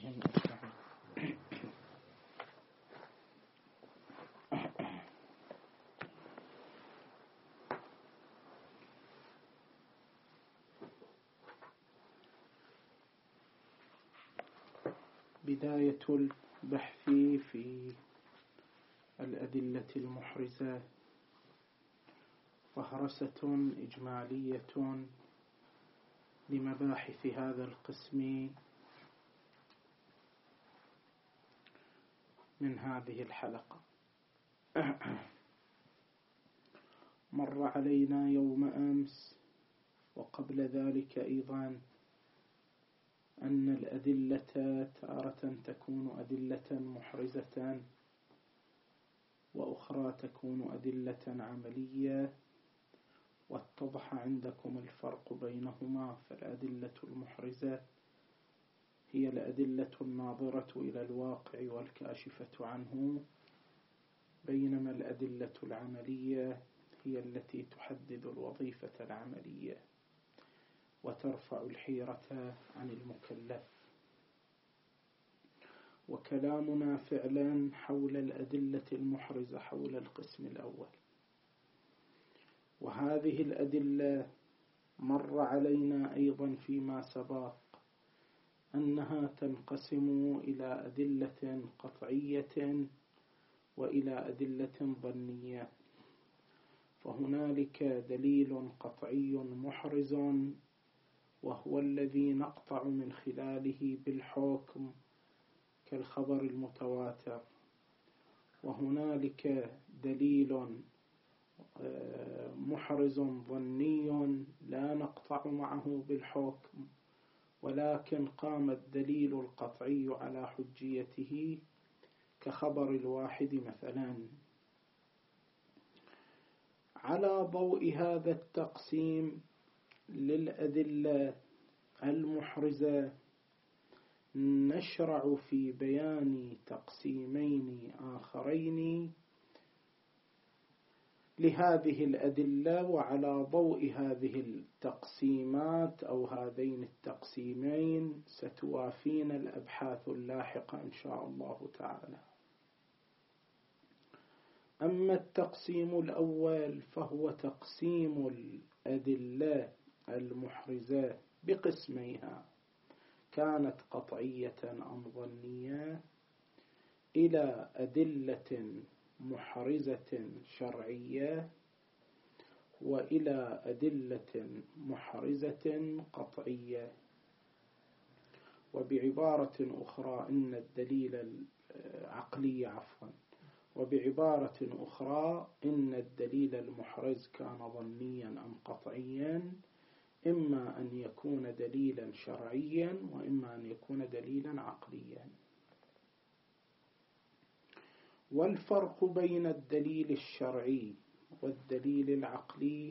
عليهم. بداية البحث في الأدلة المحرزة فهرسة إجمالية لمباحث هذا القسم من هذه الحلقة. مر علينا يوم أمس وقبل ذلك أيضا أن الأدلة تارة تكون أدلة محرزة وأخرى تكون أدلة عملية، واتضح عندكم الفرق بينهما. فالأدلة المحرزة هي الأدلة الناظرة إلى الواقع والكاشفة عنه، بينما الأدلة العملية هي التي تحدد الوظيفة العملية وترفع الحيرة عن المكلف. وكلامنا فعلا حول الأدلة المحرزة حول القسم الأول. وهذه الأدلة مر علينا أيضا فيما سبق أنها تنقسم إلى أدلة قطعية وإلى أدلة ظنية. فهنالك دليل قطعي محرز وهو الذي نقطع من خلاله بالحكم كالخبر المتواتر، وهنالك دليل محرز ظني لا نقطع معه بالحكم، ولكن قام الدليل القطعي على حجيته كخبر الواحد مثلا. على ضوء هذا التقسيم للأدلة المحرزة نشرع في بيان تقسيمين آخرين لهذه الأدلة. وعلى ضوء هذه التقسيمات أو هذين التقسيمين ستوافين الأبحاث اللاحقة إن شاء الله تعالى. أما التقسيم الأول فهو تقسيم الأدلة المحرزة بقسميها، كانت قطعية أم ظنية، إلى أدلة محرزة شرعية وإلى أدلة محرزة قطعية. وبعبارة أخرى إن الدليل عقلي وبعبارة أخرى إن الدليل المحرز كان ظنيا أم قطعيا، إما أن يكون دليلا شرعيا وإما أن يكون دليلا عقليا. والفرق بين الدليل الشرعي والدليل العقلي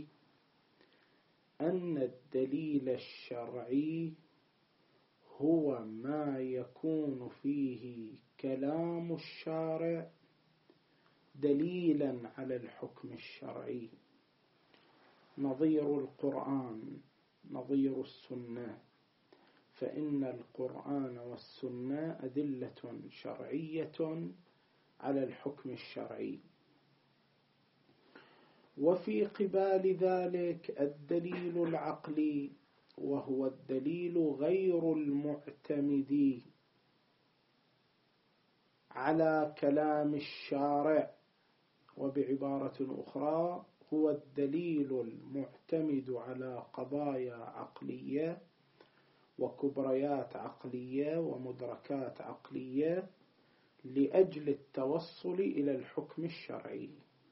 أن الدليل الشرعي هو ما يكون فيه كلام الشارع دليلا على الحكم الشرعي، نظير القرآن نظير السنة. فإن القرآن والسنة أدلة شرعية على الحكم الشرعي. وفي قبال ذلك الدليل العقلي وهو الدليل غير المعتمد على كلام الشارع، وبعبارة أخرى هو الدليل المعتمد على قضايا عقلية وكبريات عقلية ومدركات عقلية لأجل التوصل إلى الحكم الشرعي.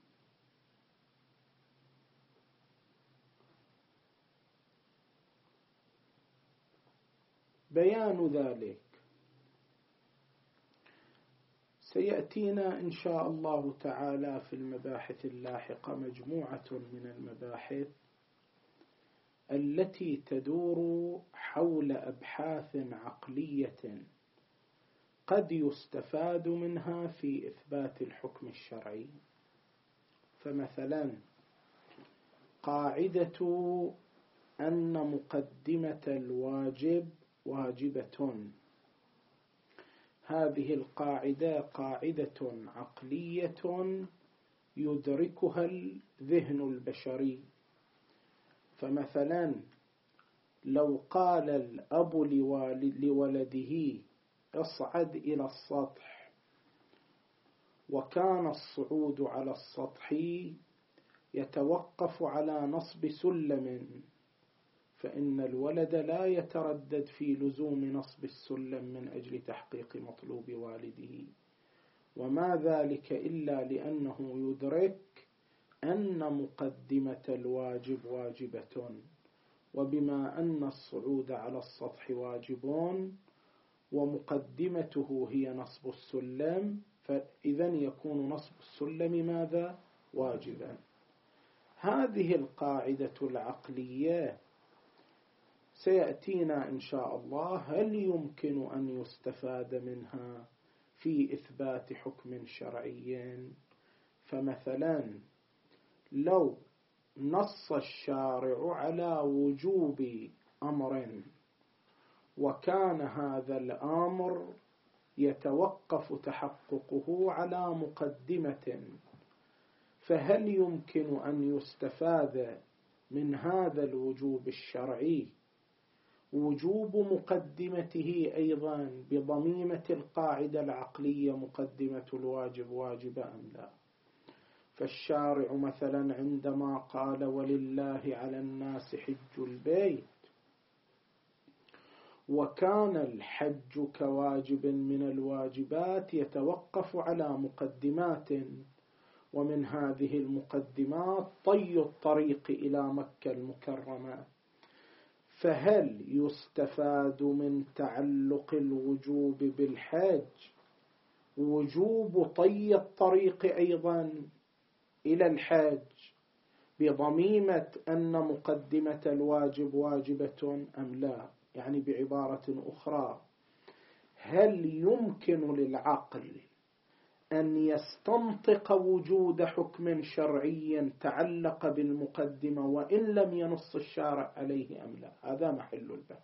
بيان ذلك سيأتينا إن شاء الله تعالى في المباحث اللاحقة مجموعة من المباحث التي تدور حول أبحاث عقلية قد يستفاد منها في إثبات الحكم الشرعي. فمثلا قاعدة أن مقدمة الواجب واجبة هذه القاعدة قاعدة عقلية يدركها الذهن البشري. فمثلا لو قال الأب لولده اصعد إلى السطح، وكان الصعود على السطح يتوقف على نصب سلم، فإن الولد لا يتردد في لزوم نصب السلم من أجل تحقيق مطلوب والده، وما ذلك إلا لأنه يدرك أن مقدمة الواجب واجبة، وبما أن الصعود على السطح واجب ومقدمته هي نصب السلم، فإذا يكون نصب السلم ماذا؟ واجبا. هذه القاعدة العقلية سيأتينا إن شاء الله هل يمكن أن يستفاد منها في إثبات حكم شرعي. فمثلا لو نص الشارع على وجوب أمر، وكان هذا الأمر يتوقف تحققه على مقدمة، فهل يمكن أن يستفاد من هذا الوجوب الشرعي وجوب مقدمته أيضا بضميمة القاعدة العقلية مقدمة الواجب واجب أم لا؟ فالشارع مثلا عندما قال ولله على الناس حج البيت، وكان الحج كواجب من الواجبات يتوقف على مقدمات، ومن هذه المقدمات طي الطريق إلى مكة المكرمة، فهل يستفاد من تعلق الوجوب بالحج وجوب طي الطريق أيضا إلى الحج بضميمة أن مقدمة الواجب واجبة أم لا؟ يعني بعبارة أخرى، هل يمكن للعقل أن يستنطق وجود حكم شرعي تعلق بالمقدمة وإن لم ينص الشارع عليه أم لا؟ هذا محل البحث.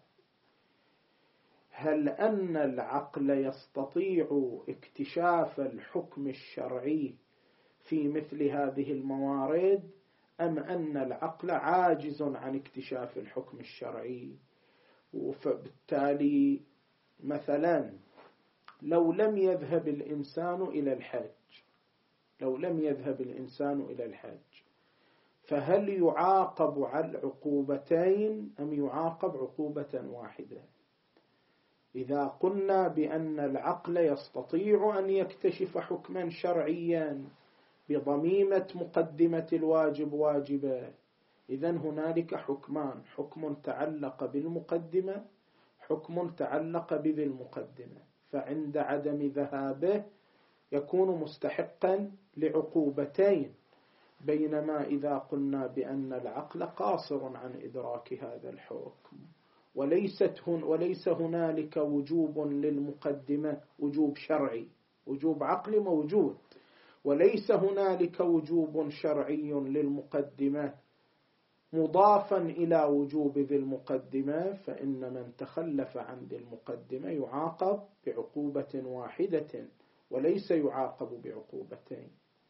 هل أن العقل يستطيع اكتشاف الحكم الشرعي في مثل هذه الموارد، أم أن العقل عاجز عن اكتشاف الحكم الشرعي؟ فبالتالي مثلا لو لم يذهب الإنسان إلى الحج، فهل يعاقب على عقوبتين أم يعاقب عقوبة واحدة؟ إذا قلنا بأن العقل يستطيع أن يكتشف حكما شرعيا بضميمة مقدمة الواجب واجبة، إذن هنالك حكمان: حكم تعلق بالمقدمة، حكم تعلق بذي المقدمة، فعند عدم ذهابه يكون مستحقا لعقوبتين، بينما إذا قلنا بأن العقل قاصر عن إدراك هذا الحكم وليس هنالك وجوب للمقدمة وجوب شرعي، وجوب عقلي موجود، وليس هنالك وجوب شرعي للمقدمة مضافا إلى وجوب ذي المقدمة، فإن من تخلف عن ذي المقدمة يعاقب بعقوبة واحدة وليس يعاقب بعقوبتين.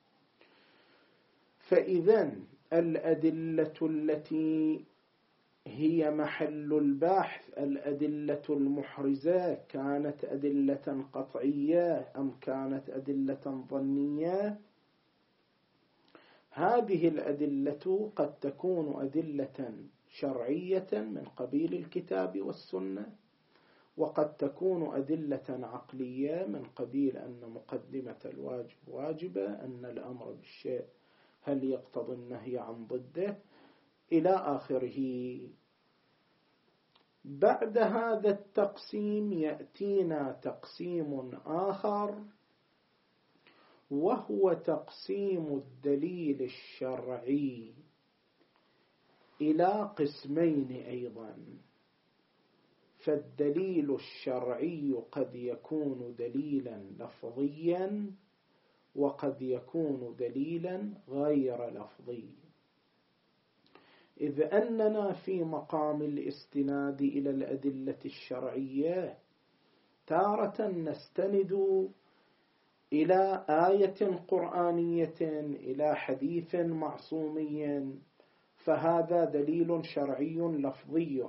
فإذا الأدلة التي هي محل البحث، الأدلة المحرزة، كانت أدلة قطعية أم كانت أدلة ظنية؟ هذه الأدلة قد تكون أدلة شرعية من قبيل الكتاب والسنة، وقد تكون أدلة عقلية من قبيل أن مقدمة الواجب واجبة، أن الأمر بالشيء هل يقتضي النهي عن ضده، إلى آخره. بعد هذا التقسيم يأتينا تقسيم آخر، وهو تقسيم الدليل الشرعي إلى قسمين أيضا. فالدليل الشرعي قد يكون دليلا لفظيا، وقد يكون دليلا غير لفظي، إذ أننا في مقام الاستناد إلى الأدلة الشرعية تارة نستند إلى آية قرآنية، إلى حديث معصومي، فهذا دليل شرعي لفظي.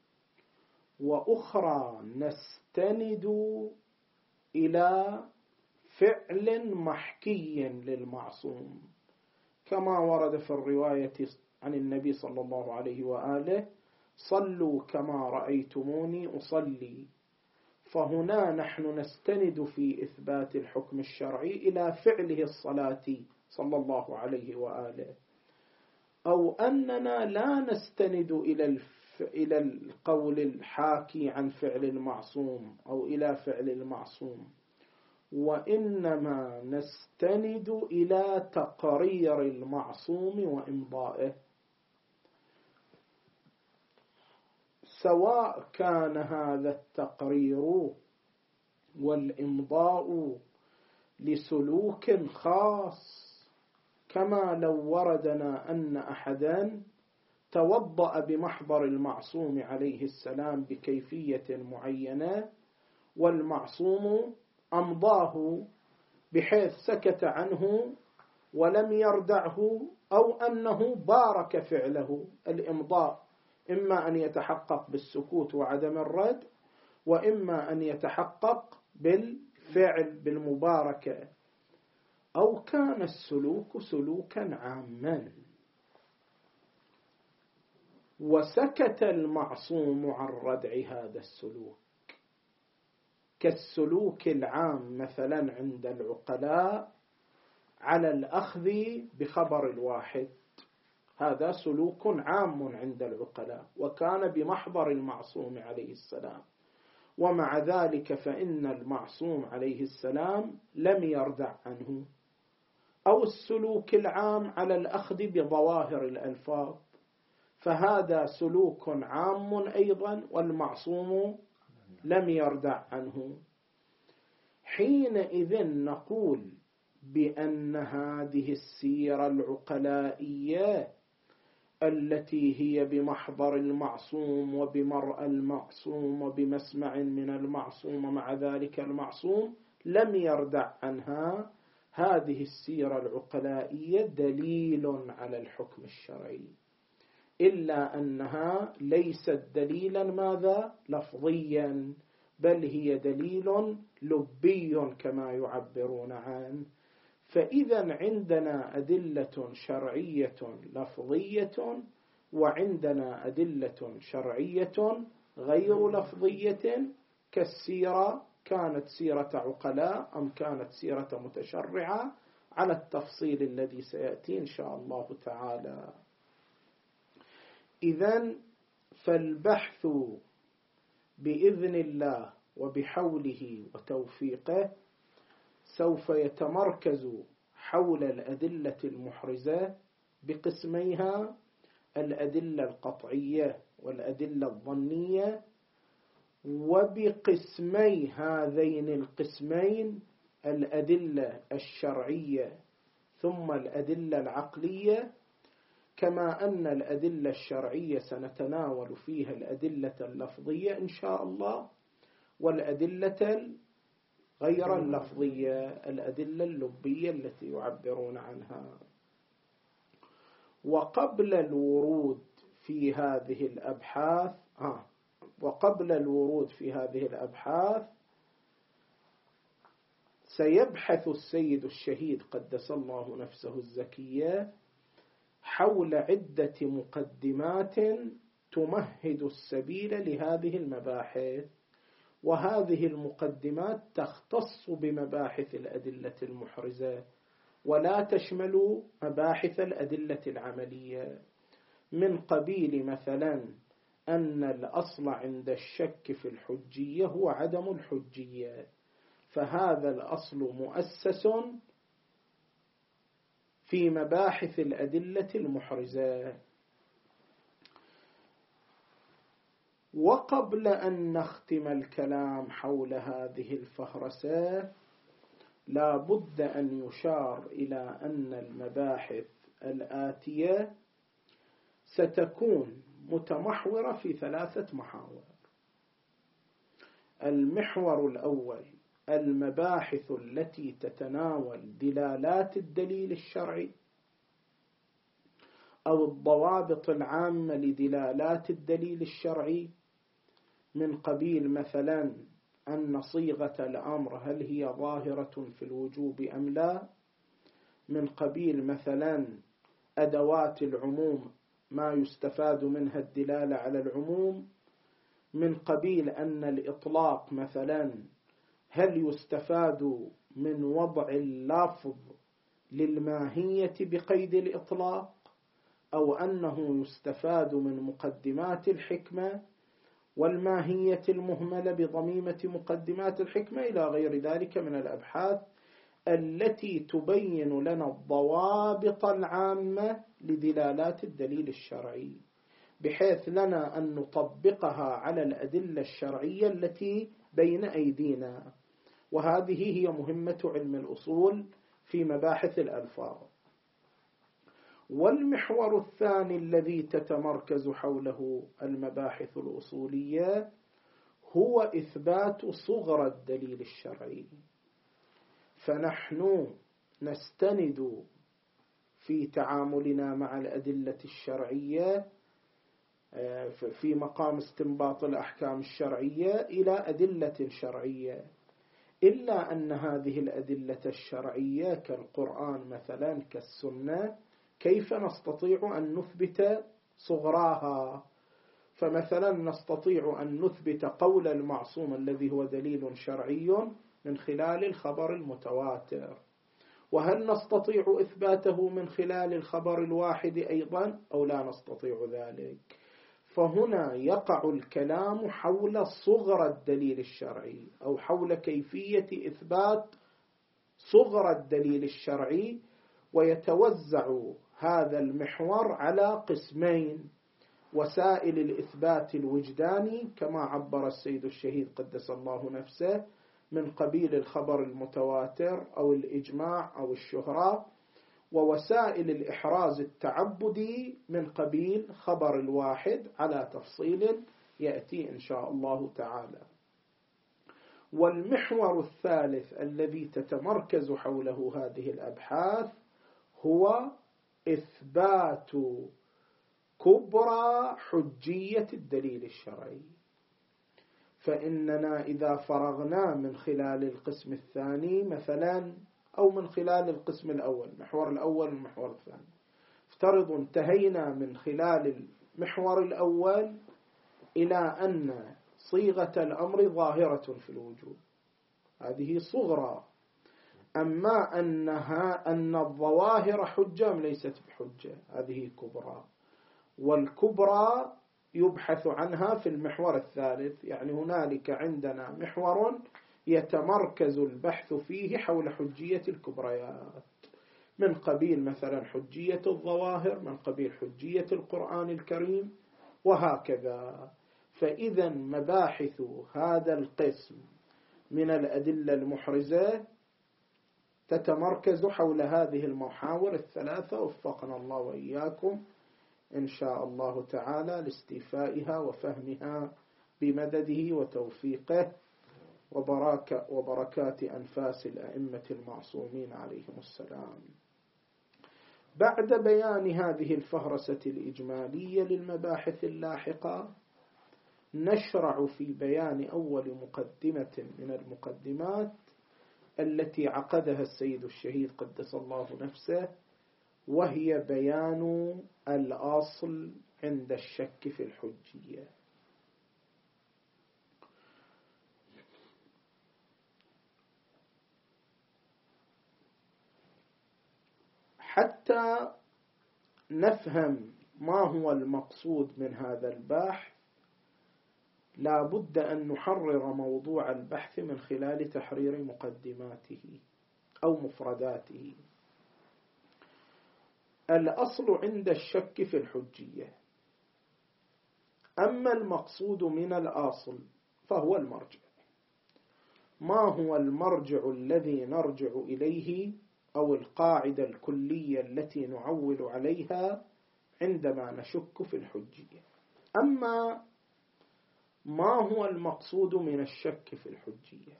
وأخرى نستند إلى فعل محكي للمعصوم، كما ورد في الرواية عن النبي صلى الله عليه وآله: صلوا كما رأيتموني أصلي. فهنا نحن نستند في إثبات الحكم الشرعي إلى فعله الصلاة صلى الله عليه وآله، أو أننا لا نستند إلى القول الحاكي عن فعل المعصوم أو إلى فعل المعصوم، وإنما نستند إلى تقرير المعصوم وإمضائه، سواء كان هذا التقرير والإمضاء لسلوك خاص، كما لو وردنا أن أحدا توضأ بمحضر المعصوم عليه السلام بكيفية معينة، والمعصوم أمضاه بحيث سكت عنه ولم يردعه، أو أنه بارك فعله. الإمضاء إما أن يتحقق بالسكوت وعدم الرد، وإما أن يتحقق بالفعل بالمباركة. أو كان السلوك سلوكا عاما وسكت المعصوم عن ردع هذا السلوك، كالسلوك العام مثلا عند العقلاء على الأخذ بخبر الواحد، هذا سلوك عام عند العقلاء وكان بمحضر المعصوم عليه السلام، ومع ذلك فإن المعصوم عليه السلام لم يردع عنه. أو السلوك العام على الأخذ بظواهر الألفاظ، فهذا سلوك عام أيضا والمعصوم لم يردع عنه. حينئذ نقول بأن هذه السيرة العقلائية التي هي بمحضر المعصوم وبمرأى المعصوم وبمسمع من المعصوم ومع ذلك المعصوم لم يردع عنها، هذه السيرة العقلائية دليل على الحكم الشرعي، إلا أنها ليست دليلا ماذا؟ لفظيا، بل هي دليل لبي كما يعبرون عنه. فإذا عندنا أدلة شرعية لفظية، وعندنا أدلة شرعية غير لفظية، كالسيرة، كانت سيرة عقلاء أم كانت سيرة متشرعة، على التفصيل الذي سيأتي إن شاء الله تعالى. إذن فالبحث بإذن الله وبحوله وتوفيقه سوف يتمركز حول الأدلة المحرزة بقسميها: الأدلة القطعية والأدلة الظنية، وبقسمي هذين القسمين الأدلة الشرعية ثم الأدلة العقلية. كما أن الأدلة الشرعية سنتناول فيها الأدلة اللفظية إن شاء الله، والأدلة غير اللفظية الأدلة اللبية التي يعبرون عنها. وقبل الورود في هذه الأبحاث سيبحث السيد الشهيد قدس الله نفسه الزكية حول عدة مقدمات تمهد السبيل لهذه المباحث، وهذه المقدمات تختص بمباحث الأدلة المحرزة ولا تشمل مباحث الأدلة العملية، من قبيل مثلا أن الأصل عند الشك في الحجية هو عدم الحجية، فهذا الأصل مؤسس في مباحث الأدلة المحرزة. وقبل أن نختم الكلام حول هذه الفهرسة، لا بد أن يشار إلى أن المباحث الآتية ستكون متمحورة في 3 محاور. المحور الأول المباحث التي تتناول دلالات الدليل الشرعي أو الضوابط العامة لدلالات الدليل الشرعي، من قبيل مثلا أن صيغة الأمر هل هي ظاهرة في الوجوب أم لا، من قبيل مثلا أدوات العموم ما يستفاد منها الدلالة على العموم، من قبيل أن الإطلاق مثلا هل يستفاد من وضع اللفظ للماهية بقيد الإطلاق، أو أنه يستفاد من مقدمات الحكمة والماهية المهملة بضميمة مقدمات الحكمة، إلى غير ذلك من الأبحاث التي تبين لنا الضوابط العامة لدلالات الدليل الشرعي، بحيث لنا أن نطبقها على الأدلة الشرعية التي بين أيدينا. وهذه هي مهمة علم الأصول في مباحث الألفاظ. والمحور الثاني الذي تتمركز حوله المباحث الأصولية هو إثبات صغر الدليل الشرعي. فنحن نستند في تعاملنا مع الأدلة الشرعية في مقام استنباط الأحكام الشرعية إلى أدلة شرعية، إلا أن هذه الأدلة الشرعية كالقرآن مثلا كالسنة كيف نستطيع أن نثبت صغراها؟ فمثلا نستطيع أن نثبت قول المعصوم الذي هو دليل شرعي من خلال الخبر المتواتر، وهل نستطيع إثباته من خلال الخبر الواحد أيضا أو لا نستطيع ذلك؟ فهنا يقع الكلام حول صغر الدليل الشرعي أو حول كيفية إثبات صغر الدليل الشرعي، ويتوزع هذا المحور على قسمين: وسائل الإثبات الوجداني كما عبر السيد الشهيد قدس الله نفسه من قبيل الخبر المتواتر أو الإجماع أو الشهرة، ووسائل الإحراز التعبدي من قبيل خبر الواحد على تفصيل يأتي إن شاء الله تعالى. والمحور الثالث الذي تتمركز حوله هذه الأبحاث هو إثبات كبرى حجية الدليل الشرعي. فإننا إذا فرغنا من خلال القسم الثاني مثلا أو من خلال القسم الأول، المحور الأول والمحور الثاني، افترض انتهينا من خلال المحور الأول إلى أن صيغة الأمر ظاهرة في الوجود، هذه صغرى. أما أن الظواهر حجة أم ليست بحجة، هذه كبرى. والكبرى يبحث عنها في المحور الثالث، يعني هنالك عندنا محور يتمركز البحث فيه حول حجية الكبريات، من قبيل مثلا حجية الظواهر، من قبيل حجية القرآن الكريم، وهكذا. فإذا مباحث هذا القسم من الأدلة المحرزة تتمركز حول هذه المحاور الثلاثة، وفقنا الله وإياكم إن شاء الله تعالى لاستيفائها وفهمها بمدده وتوفيقه وبركات أنفاس الأئمة المعصومين عليهم السلام. بعد بيان هذه الفهرسة الإجمالية للمباحث اللاحقة، نشرع في بيان أول مقدمة من المقدمات التي عقدها السيد الشهيد قدس الله نفسه، وهي بيان الأصل عند الشك في الحجية. حتى نفهم ما هو المقصود من هذا البحث لا بد أن نحرر موضوع البحث من خلال تحرير مقدماته أو مفرداته. الأصل عند الشك في الحجية. أما المقصود من الأصل فهو المرجع. ما هو المرجع الذي نرجع إليه أو القاعدة الكلية التي نعول عليها عندما نشك في الحجية؟ أما ما هو المقصود من الشك في الحجية؟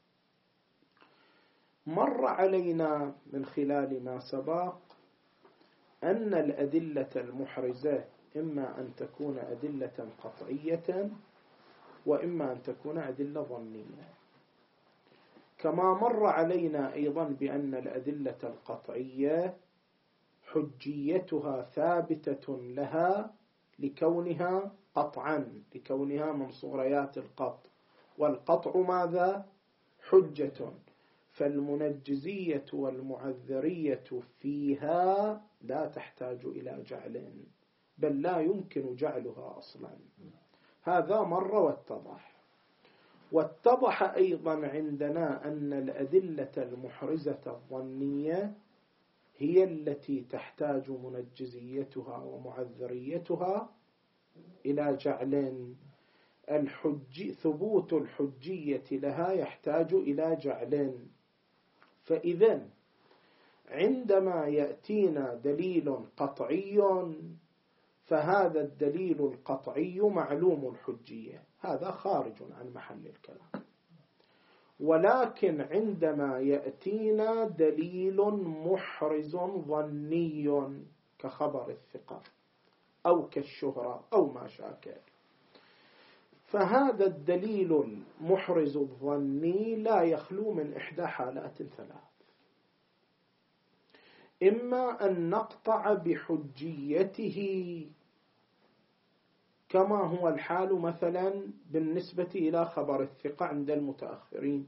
مر علينا من خلال ما سبق أن الأدلة المحرزة إما أن تكون أدلة قطعية وإما أن تكون أدلة ظنية، كما مر علينا أيضا بأن الأدلة القطعية حجيتها ثابتة لها لكونها قطعا، لكونها من صغريات القطع، والقطع ماذا؟ حجة. فالمنجزية والمعذرية فيها لا تحتاج إلى جعل، بل لا يمكن جعلها أصلا. هذا مر واتضح. واتضح أيضا عندنا أن الأدلة المحرزة الظنية هي التي تحتاج منجزيتها ومعذريتها إلى جعل. ثبوت الحجية لها يحتاج إلى جعل. فإذا عندما يأتينا دليل قطعي فهذا الدليل القطعي معلوم الحجية، هذا خارج عن محل الكلام. ولكن عندما يأتينا دليل محرز ظني كخبر الثقة أو كالشهرة أو ما شاكل، فهذا الدليل المحرز الظني لا يخلو من إحدى حالات ثلاث: إما أن نقطع بحجيته كما هو الحال مثلا بالنسبة إلى خبر الثقة عند المتأخرين،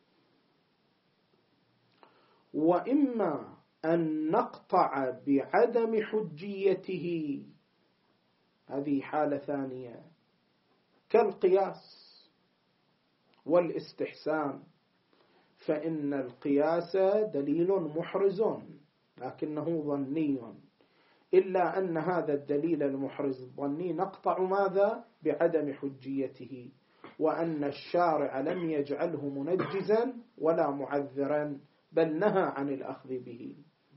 وإما أن نقطع بعدم حجيته، هذه حالة ثانية كالقياس والاستحسان، فإن القياس دليل محرز لكنه ظني، إلا أن هذا الدليل المحرز الظني نقطع ماذا؟ بعدم حجيته، وأن الشارع لم يجعله منجزا ولا معذرا بل نهى عن الأخذ به.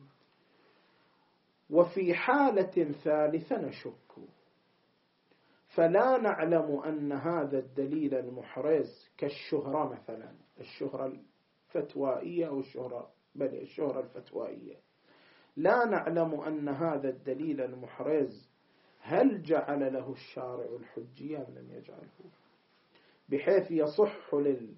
وفي حالة ثالثة نشك، فلا نعلم أن هذا الدليل المحرز كالشهرة مثلا، الشهرة الفتوائية أو الشهرة الفتوائية، لا نعلم أن هذا الدليل المحرز هل جعل له الشارع الحجية أم لم يجعله، بحيث يصح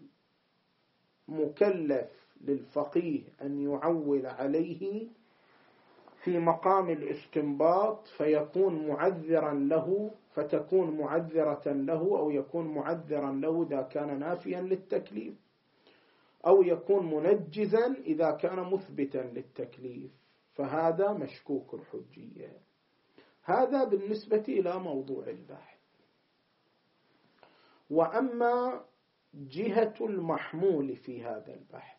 للمكلف للفقيه أن يعول عليه في مقام الاستنباط فيكون معذرا له، فتكون معذرة له، أو يكون معذرا له إذا كان نافيا للتكليف، أو يكون منجزا إذا كان مثبتا للتكليف، فهذا مشكوك الحجية. هذا بالنسبة إلى موضوع البحث. وأما جهة المحمول في هذا البحث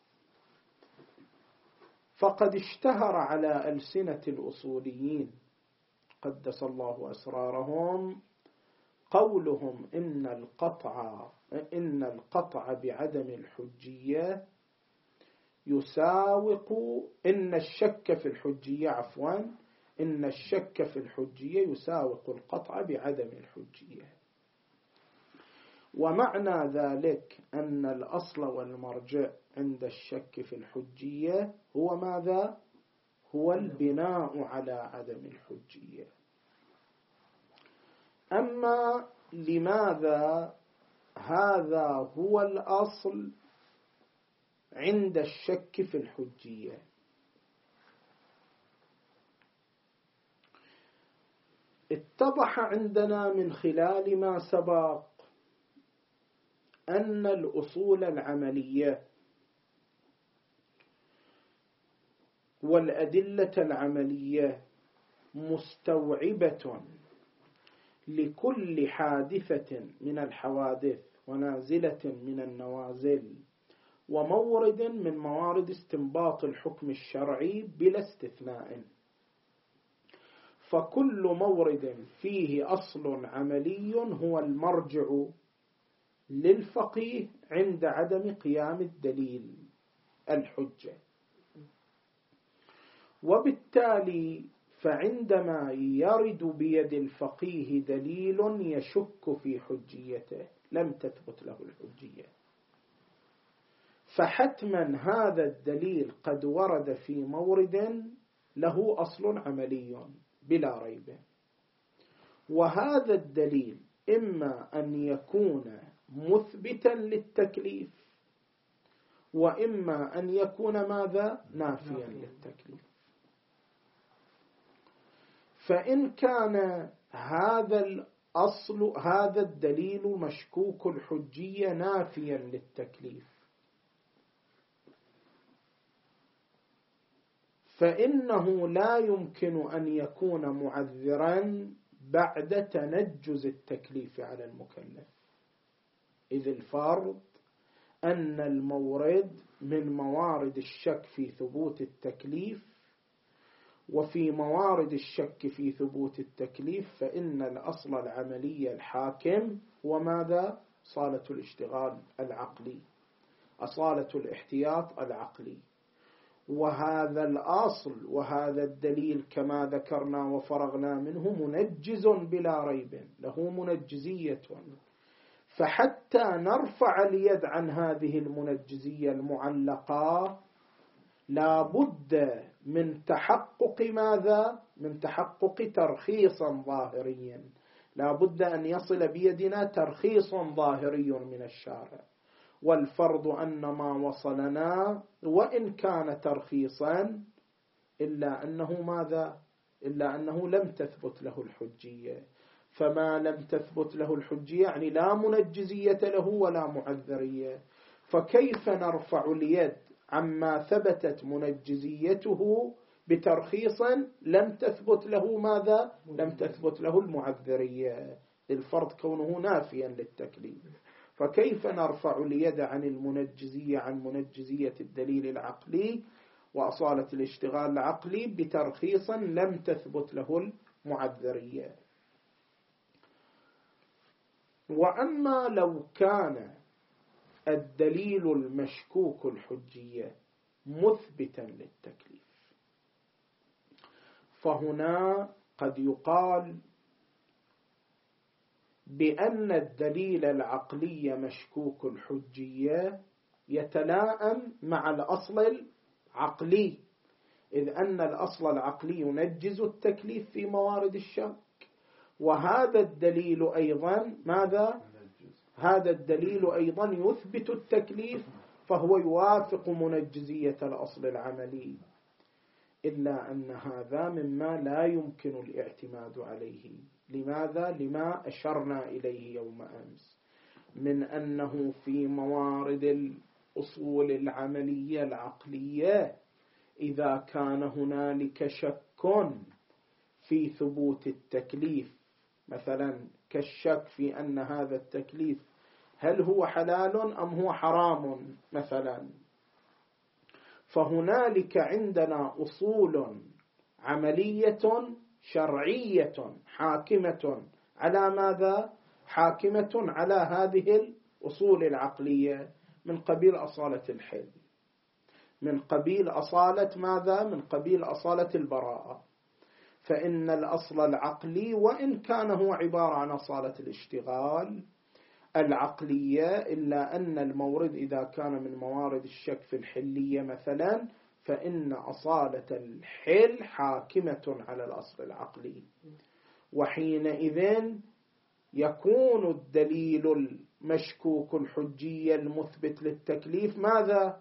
فقد اشتهر على ألسنة الأصوليين قدس الله أسرارهم قولهم إن القطع بعدم الحجية يساوق إن الشك في الحجية يساوق القطع بعدم الحجية. ومعنى ذلك أن الأصل والمرجع عند الشك في الحجية هو ماذا؟ هو البناء على عدم الحجية. أما لماذا هذا هو الأصل عند الشك في الحجية؟ اتضح عندنا من خلال ما سبق أن الأصول العملية والأدلة العملية مستوعبة لكل حادثة من الحوادث ونازلة من النوازل ومورد من موارد استنباط الحكم الشرعي بلا استثناء. فكل مورد فيه أصل عملي هو المرجع للفقيه عند عدم قيام الدليل الحجة. وبالتالي فعندما يرد بيد الفقيه دليل يشك في حجيته لم تثبت له الحجية. فحتما هذا الدليل قد ورد في مورد له أصل عملي بلا ريب، وهذا الدليل إما أن يكون مثبتا للتكليف، وإما أن يكون ماذا؟ نافيا للتكليف. فإن كان هذا الدليل مشكوك الحجية نافيا للتكليف، فإنه لا يمكن أن يكون معذرا بعد تنجز التكليف على المكلف، إذ الفرض أن المورد من موارد الشك في ثبوت التكليف، وفي موارد الشك في ثبوت التكليف فإن الأصل العملي الحاكم وماذا؟ أصالة الاشتغال العقلي، أصالة الاحتياط العقلي. وهذا الأصل وهذا الدليل كما ذكرنا وفرغنا منه منجز بلا ريب، له منجزية، فحتى نرفع اليد عن هذه المنجزية المعلقة لا بد من تحقق ماذا؟ من تحقق ترخيص ظاهري، لا بد أن يصل بيدنا ترخيص ظاهري من الشارع. والفرض أن ما وصلنا وإن كان ترخيصا إلا أنه ماذا؟ إلا أنه لم تثبت له الحجية. فما لم تثبت له الحجية يعني لا منجزية له ولا معذرية، فكيف نرفع اليد عما ثبتت منجزيته بترخيص لم تثبت له ماذا؟ لم تثبت له المعذرية، الفرض كونه نافيا للتكليف. فكيف نرفع اليد عن المنجزية عن منجزية الدليل العقلي وأصالة الاشتغال العقلي بترخيص لم تثبت له المعذرية؟ وأما لو كان الدليل المشكوك الحجية مثبتا للتكليف، فهنا قد يقال بأن الدليل العقلي مشكوك الحجية يتلائم مع الأصل العقلي، إذ أن الأصل العقلي ينجز التكليف في موارد الشك، وهذا الدليل أيضا ماذا؟ هذا الدليل أيضا يثبت التكليف، فهو يوافق منجزية الأصل العملي. إلا أن هذا مما لا يمكن الاعتماد عليه. لماذا؟ لما أشرنا إليه يوم أمس من أنه في موارد الأصول العملية العقلية إذا كان هنالك شك في ثبوت التكليف، مثلا كالشك في أن هذا التكليف هل هو حلال أم هو حرام مثلا، فهنالك عندنا أصول عملية شرعية حاكمة على ماذا؟ حاكمة على هذه الأصول العقلية، من قبيل أصالة الحل، من قبيل أصالة ماذا؟ من قبيل أصالة البراءة. فإن الأصل العقلي وإن كان هو عبارة عن أصالة الاشتغال العقلية، إلا أن المورد إذا كان من موارد الشك في الحلية مثلا فإن أصالة الحل حاكمة على الأصل العقلي، وحينئذ يكون الدليل المشكوك الحجية المثبت للتكليف ماذا؟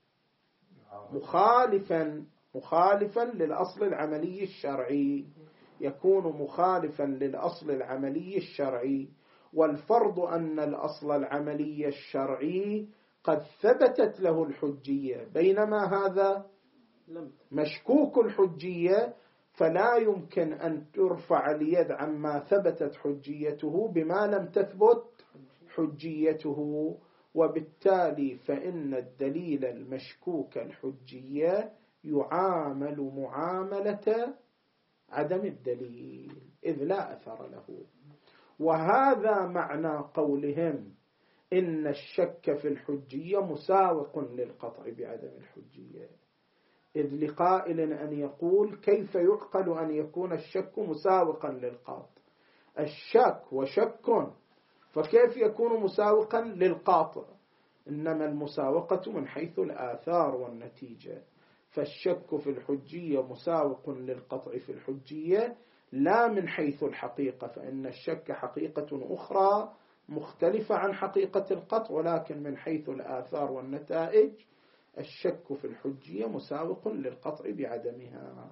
مخالفا للأصل العملي الشرعي، يكون مخالفا للأصل العملي الشرعي. والفرض أن الأصل العملي الشرعي قد ثبتت له الحجية، بينما هذا مشكوك الحجية، فلا يمكن أن ترفع اليد عما ثبتت حجيته بما لم تثبت حجيته، وبالتالي فإن الدليل المشكوك الحجية يعامل معاملة عدم الدليل إذ لا أثر له. وهذا معنى قولهم إن الشك في الحجية مساوق للقطع بعدم الحجية، إذ لقائل أن يقول كيف يعقل أن يكون الشك مساوقا للقطع؟ الشك وشك فكيف يكون مساوقا للقاطع؟ إنما المساوقة من حيث الآثار والنتيجة. فالشك في الحجية مساوق للقطع في الحجية لا من حيث الحقيقة، فإن الشك حقيقة أخرى مختلفة عن حقيقة القطع، ولكن من حيث الآثار والنتائج الشك في الحجية مساوق للقطع بعدمها.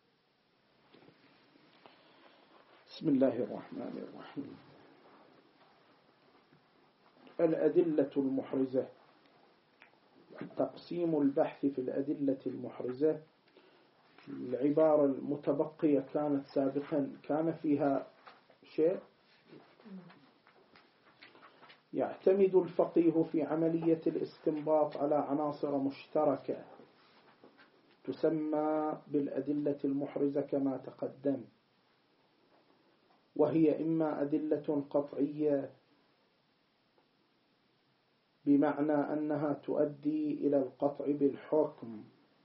بسم الله الرحمن الرحيم. الأدلة المحرزة. تقسيم البحث في الأدلة المحرزة. العبارة المتبقية كانت سابقا كان فيها شيء. يعتمد الفقيه في عملية الاستنباط على عناصر مشتركة تسمى بالأدلة المحرزة كما تقدم، وهي إما أدلة قطعية بمعنى أنها تؤدي إلى القطع بالحكم.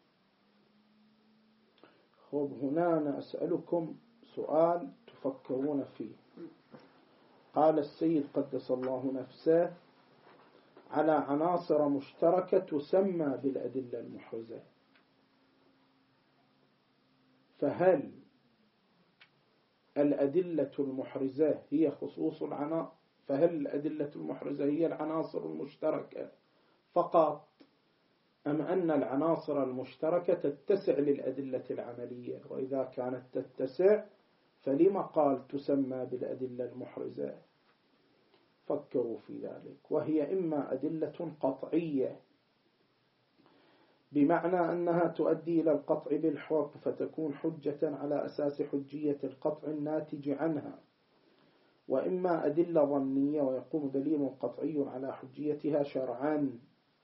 هنا أنا أسألكم سؤال تفكرون فيه. قال السيد قدس الله نفسه على عناصر مشتركة تسمى بالأدلة المحرزة، فهل الأدلة المحرزة هي خصوص فهل الأدلة المحرزة هي العناصر المشتركة فقط، أم أن العناصر المشتركة تتسع للأدلة العملية؟ وإذا كانت تتسع فلما قال تسمى بالأدلة المحرزة؟ فكروا في ذلك. وهي إما أدلة قطعية بمعنى أنها تؤدي إلى القطع بالحكم فتكون حجة على أساس حجية القطع الناتج عنها، وإما أدلة ظنية ويقوم دليل قطعي على حجيتها شرعا،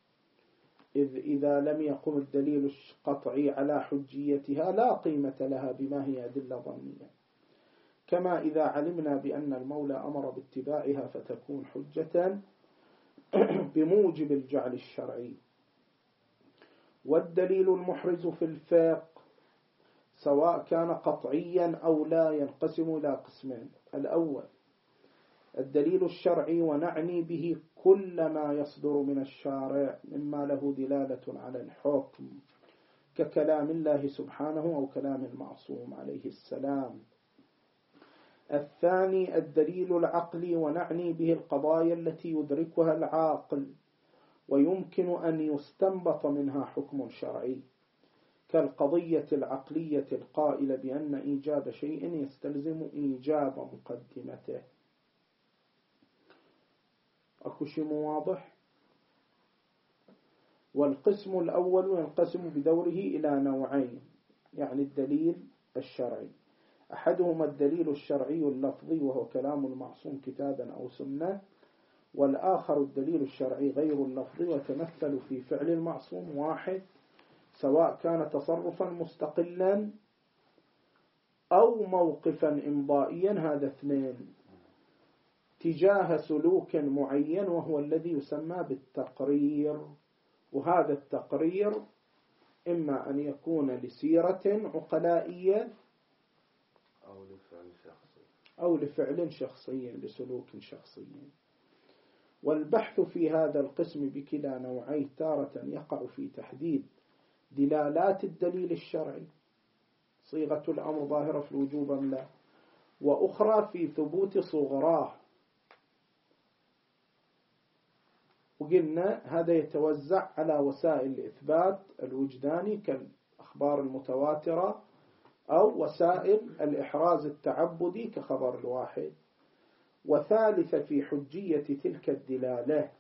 إذا لم يقم الدليل القطعي على حجيتها لا قيمة لها بما هي أدلة ظنية. كما إذا علمنا بأن المولى أمر باتباعها فتكون حجة بموجب الجعل الشرعي. والدليل المحرز في الفقه سواء كان قطعيا أو لا ينقسم إلى قسمين. الأول الدليل الشرعي، ونعني به كل ما يصدر من الشارع مما له دلالة على الحكم ككلام الله سبحانه أو كلام المعصوم عليه السلام. الثاني الدليل العقلي، ونعني به القضايا التي يدركها العاقل ويمكن أن يستنبط منها حكم شرعي، كالقضية العقلية القائلة بأن إيجاب شيء يستلزم إيجاب مقدمته. أكو شيء واضح؟ والقسم الأول ينقسم بدوره إلى نوعين، يعني الدليل الشرعي. أحدهما الدليل الشرعي اللفظي وهو كلام المعصوم كتابا أو سنة، والآخر الدليل الشرعي غير اللفظي وتمثل في فعل المعصوم واحد، سواء كان تصرفا مستقلا أو موقفا إمضائيا، هذا اثنين، تجاه سلوك معين وهو الذي يسمى بالتقرير. وهذا التقرير إما أن يكون لسيرة عقلائية أو لفعل شخصي لسلوك شخصي. والبحث في هذا القسم بكلا نوعيه تارة يقع في تحديد دلالات الدليل الشرعي، صيغة الأمر ظاهرة في الوجوب أم لا، وأخرى في ثبوت صغراه. وقلنا هذا يتوزع على وسائل الإثبات الوجداني كالأخبار المتواترة، أو وسائل الإحراز التعبدي كخبر الواحد. وثالثة في حجية تلك الدلالة،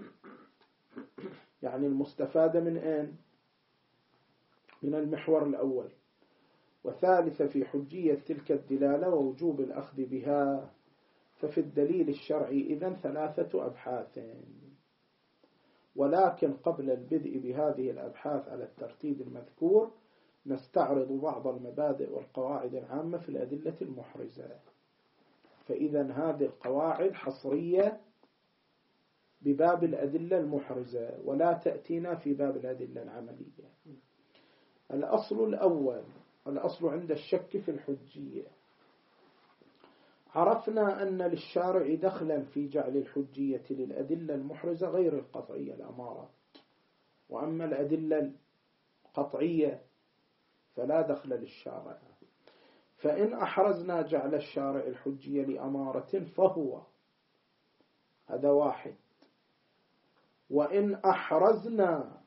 يعني المستفادة من أين؟ من المحور الأول. وثالثة في حجية تلك الدلالة ووجوب الأخذ بها. ففي الدليل الشرعي إذن ثلاثة أبحاث، ولكن قبل البدء بهذه الأبحاث على الترتيب المذكور نستعرض بعض المبادئ والقواعد العامة في الأدلة المحرزة. فإذا هذه القواعد حصرية بباب الأدلة المحرزة ولا تأتينا في باب الأدلة العملية. الأصل الأول، الأصل عند الشك في الحجية، عرفنا أن للشارع دخلا في جعل الحجية للأدلة المحرزة غير القطعية الأمارات، وأما الأدلة القطعية فلا دخل للشارع. فإن أحرزنا جعل الشارع الحجية لأمارة فهو هذا واحد، وإن أحرزنا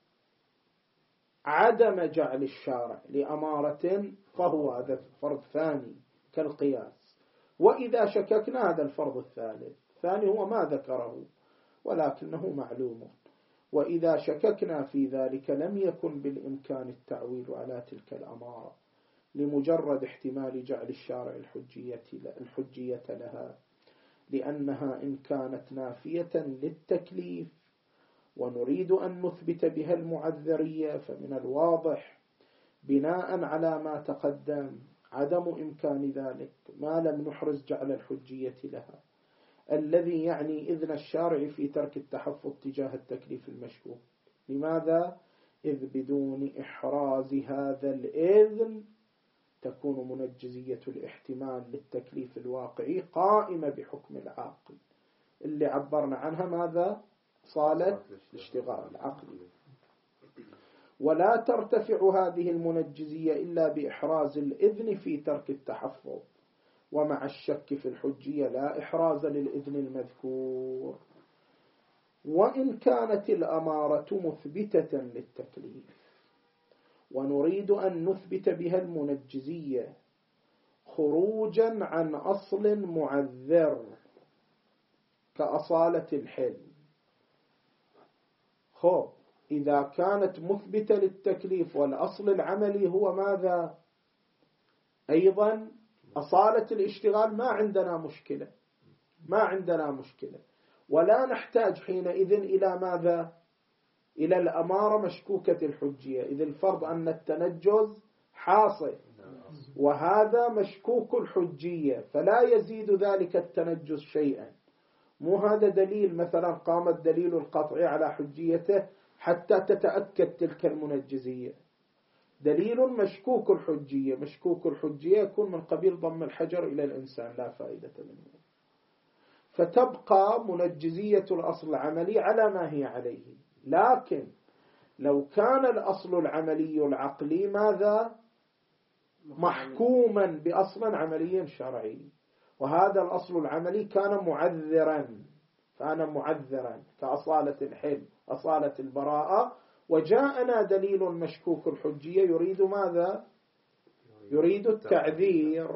عدم جعل الشارع لأمارة فهو هذا فرض ثاني كالقياس. وإذا شككنا هذا الفرض الثالث، الثاني هو ما ذكره ولكنه معلوم، وإذا شككنا في ذلك لم يكن بالإمكان التعويل على تلك الأمارة لمجرد احتمال جعل الشارع الحجية لها، لأنها إن كانت نافية للتكليف ونريد أن نثبت بها المعذرية فمن الواضح بناء على ما تقدم عدم إمكان ذلك ما لم نحرز جعل الحجية لها، الذي يعني إذن الشارع في ترك التحفظ تجاه التكليف المشكوك. لماذا؟ إذ بدون إحراز هذا الإذن تكون منجزية الاحتمال للتكليف الواقعي قائمة بحكم العاقل اللي عبرنا عنها ماذا؟ صالة الاشتغال العقلي. ولا ترتفع هذه المنجزية إلا بإحراز الإذن في ترك التحفظ، ومع الشك في الحجية لا إحراز للإذن المذكور. وإن كانت الأمارة مثبتة للتكليف ونريد أن نثبت بها المنجزية خروجا عن أصل معذر كأصالة الحلم، إذا كانت مثبتة للتكليف والأصل العملي هو ماذا؟ أيضا أصالة الاشتغال، ما عندنا مشكلة، ولا نحتاج حينئذ إلى ماذا؟ إلى الأمارة مشكوكة الحجية، إذ الفرض أن التنجز حاصل وهذا مشكوك الحجية، فلا يزيد ذلك التنجز شيئا. مو هذا دليل مثلا قام الدليل القطعي على حجيته حتى تتأكد تلك المنجزية، دليل مشكوك الحجية. مشكوك الحجية يكون من قبيل ضم الحجر إلى الإنسان، لا فائدة منه، فتبقى منجزية الأصل العملي على ما هي عليه. لكن لو كان الأصل العملي العقلي ماذا؟ محكوما بأصل عملي شرعي، وهذا الأصل العملي كان معذرا كأصالة الحل أصالة البراءة، وجاءنا دليل مشكوك الحجية يريد ماذا؟ يريد التعذير،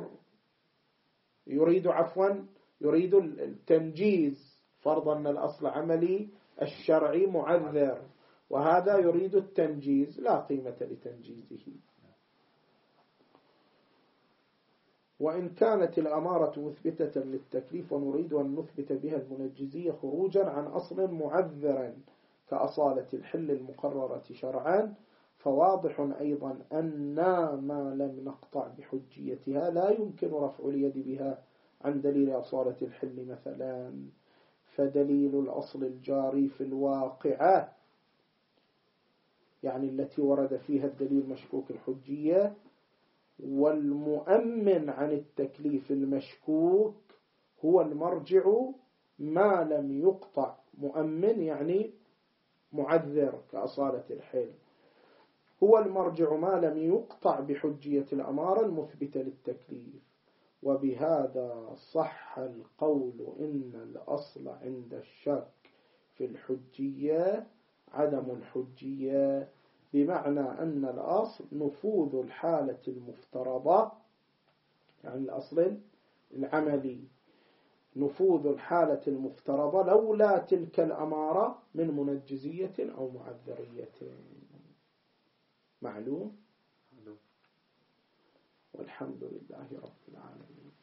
يريد التنجيز، فرضا أن الأصل عملي الشرعي معذر، وهذا يريد التنجيز، لا قيمة لتنجيزه. وإن كانت الأمارة مثبتة للتكليف ونريد أن نثبت بها المنجزية خروجا عن أصل معذر كأصالة الحل المقررة شرعا، فواضح أيضا أن ما لم نقطع بحجيتها لا يمكن رفع اليد بها عن دليل أصالة الحل مثلا. فدليل الأصل الجاري في الواقعة، يعني التي ورد فيها الدليل مشكوك الحجية، والمؤمن عن التكليف المشكوك هو المرجع ما لم يقطع. مؤمن يعني معذر كأصالة الحل، هو المرجع ما لم يقطع بحجية الأمارة المثبتة للتكليف. وبهذا صح القول إن الأصل عند الشك في الحجية عدم الحجية، بمعنى أن الأصل نفوذ الحالة المفترضة، يعني الأصل العملي نفوذ الحالة المفترضة لولا تلك الأمارة من منجزية أو معذرية. معلوم؟ والحمد لله رب العالمين.